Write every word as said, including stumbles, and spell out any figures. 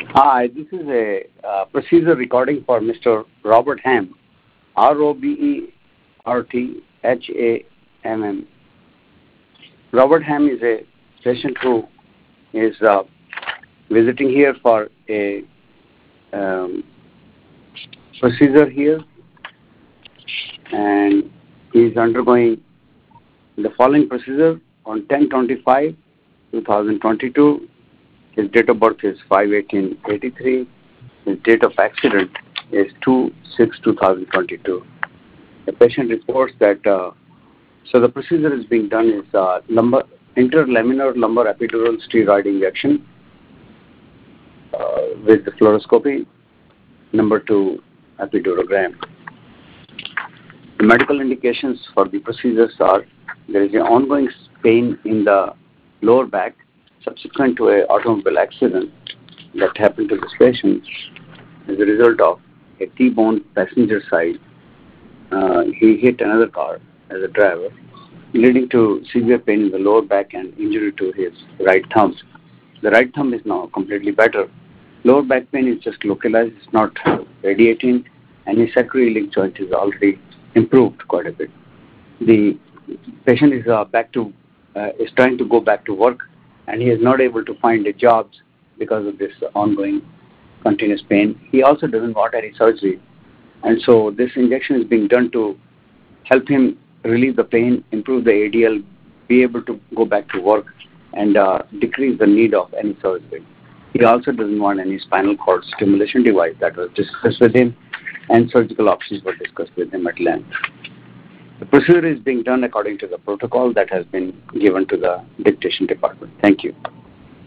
Hi, this is a uh, procedure recording for Mister Robert Hamm, R O B E R T H A M M. Robert Hamm is a patient who is uh, visiting here for a um, procedure here, and he is undergoing the following procedure on ten twenty-five twenty twenty-two. His date of birth is five eighteen eighty-three. His date of accident is two six twenty twenty-two. The patient reports that, uh, so the procedure is being done is uh, lumbar, interlaminar lumbar epidural steroid injection uh, with the fluoroscopy, number two epidurogram. The medical indications for the procedures are there is an ongoing pain in the lower back subsequent to an automobile accident that happened to this patient as a result of a T-bone passenger side. Uh, he hit another car as a driver, leading to severe pain in the lower back and injury to his right thumb. The right thumb is now completely better. Lower back pain is just localized, it's not radiating, and his sacroiliac joint is already improved quite a bit. The patient is uh, back to uh, is trying to go back to work, and he is not able to find a job because of this ongoing continuous pain. He also doesn't want any surgery, and so this injection is being done to help him relieve the pain, improve the A D L, be able to go back to work, and uh, decrease the need of any surgery. He also doesn't want any spinal cord stimulation device. That was discussed with him, and surgical options were discussed with him at length. The procedure is being done according to the protocol that has been given to the dictation department. Thank you.